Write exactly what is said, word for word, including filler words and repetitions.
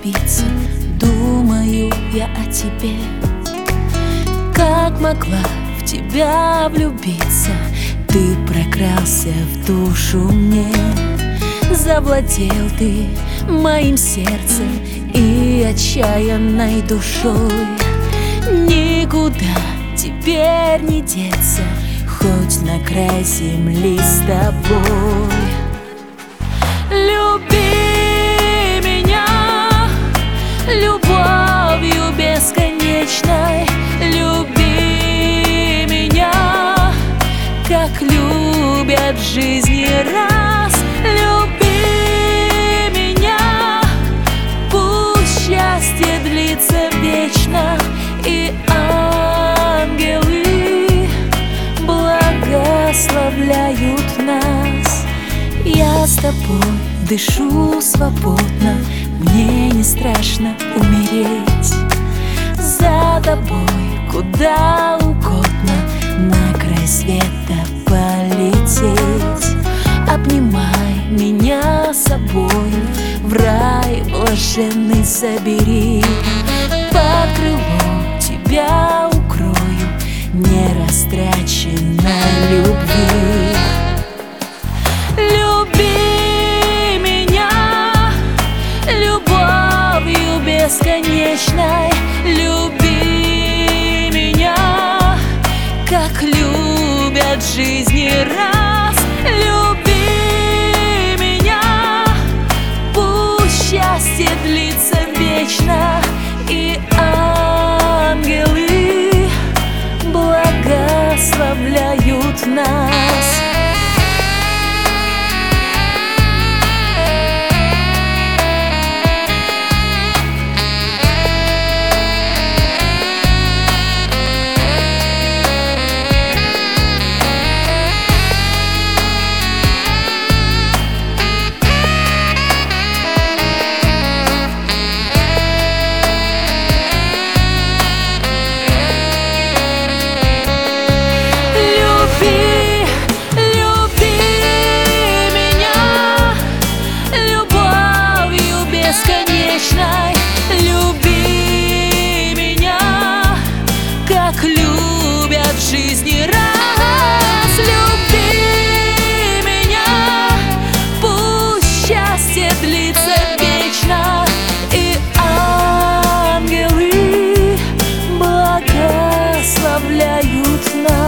остановиться, думаю я о тебе. Как могла в тебя влюбиться? Ты прокрался в душу мне, завладел ты моим сердцем и отчаянной душой. Никуда теперь не деться, хоть на край земли с тобой. Люби меня любовью бесконечной, люби меня, как любят в жизни раз. Люби меня, пусть счастье длится вечно, и ангелы благословляют нас. Я с тобой дышу свободно, мне не страшно умереть. За тобой куда угодно, на край света полететь. Обнимай меня собой, в рай блаженный забери. Под крылом тебя укрою нерастраченной любви. Люби меня любовью бесконечной, люби меня, как любят в жизни раз. Люби меня, пусть счастье длится вечно, и ангелы благословляют нас. Люби меня, как любят в жизни раз. Люби меня, пусть счастье длится вечно, и ангелы благословляют нас.